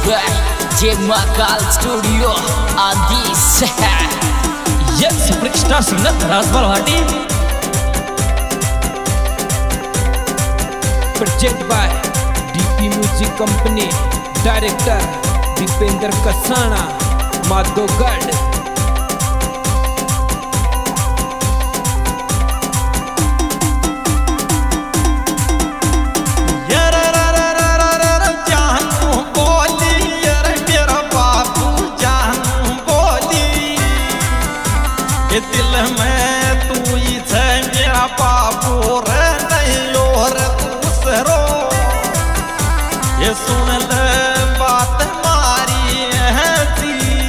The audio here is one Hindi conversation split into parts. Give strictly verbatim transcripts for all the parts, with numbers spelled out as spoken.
by J Makal Studio on this. Yes, superstar singer Rasbal Bhatti. Project by D P Music Company. Director Dipender Kasana, Madhogad. दिल में तू ही है मेरा बाबू रे नहीं और दूसरो ये सुन ले बात मारी है सी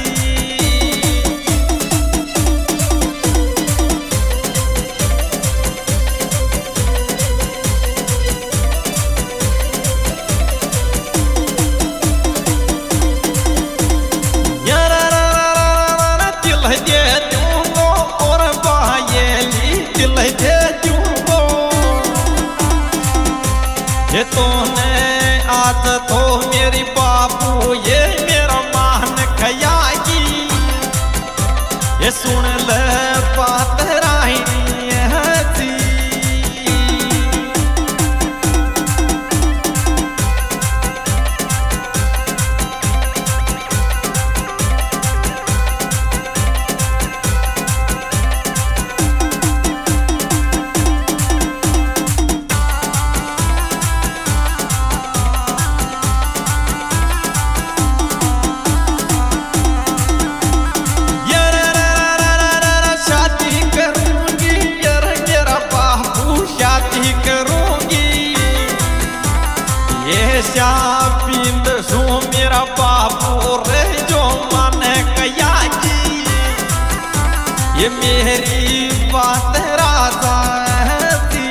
ये तूने आज तो मेरी बाबू ये मेरा मान खयागी ये सुन ले बात राही है सी पिंड सो मेरा बाबू रे जो मन कया की ये मेरी बात राजा थी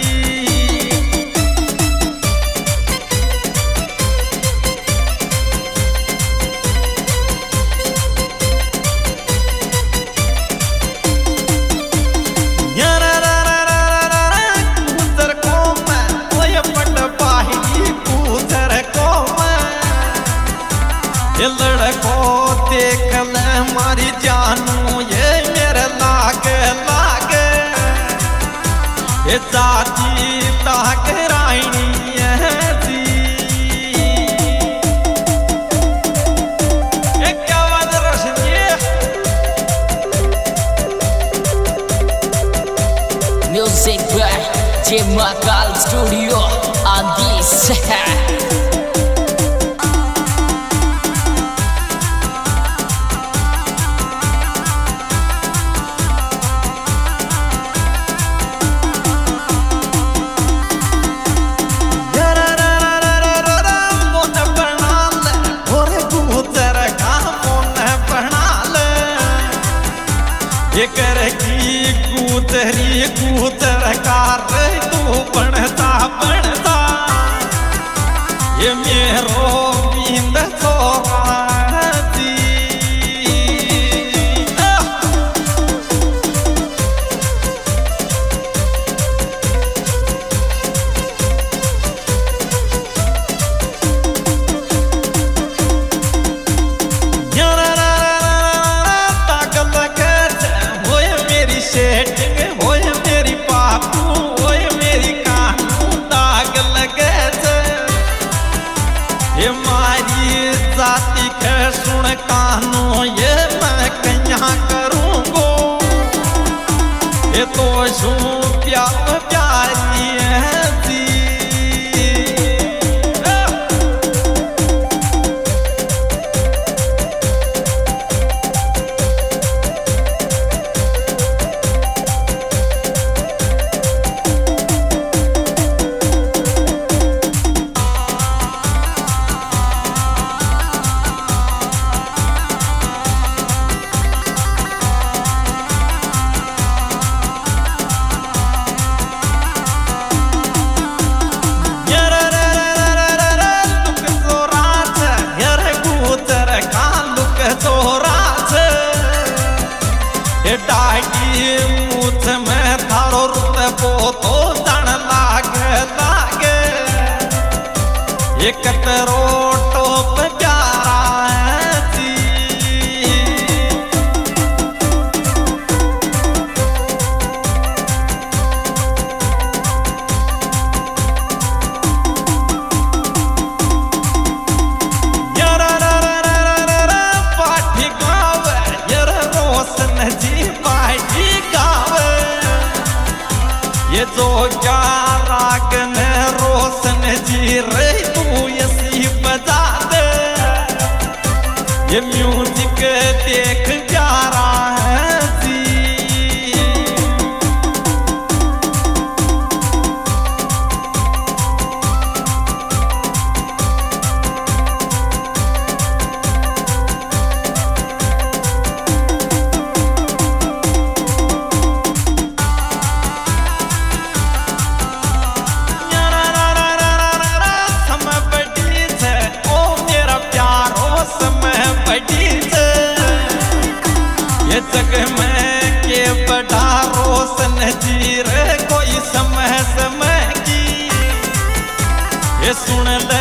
कूतर को मैं ओए पट पाही कूतर ये लड़को देख ले हमारी जानू ये मेरे लागे लागे ये जाती ताक राइनी है सी ये क्या बात रोशनी Music by J Makal Studio on this. ये करगी कूतरी कूतर कार तू बनता बनता ये मेरो बिंद सोती सेटिंग होए मेरी बापू होए मेरी कानू दाग लगे से ये मारी जाति के सुन कानू ये मैं कन्या करूँगो ये तो शू प्यार प्यारी है सी डाकी मुझ में थारो रुत पोतो जन लागे लागे एक तरो टोप प्यार क्या राग ने रोशन जी रे तू ऐसी बजा दे ये म्यूजिक देख जा रहा है जी। ये जग में के बड़ा रोशन जी रे कोई समय समय की ये सुन ले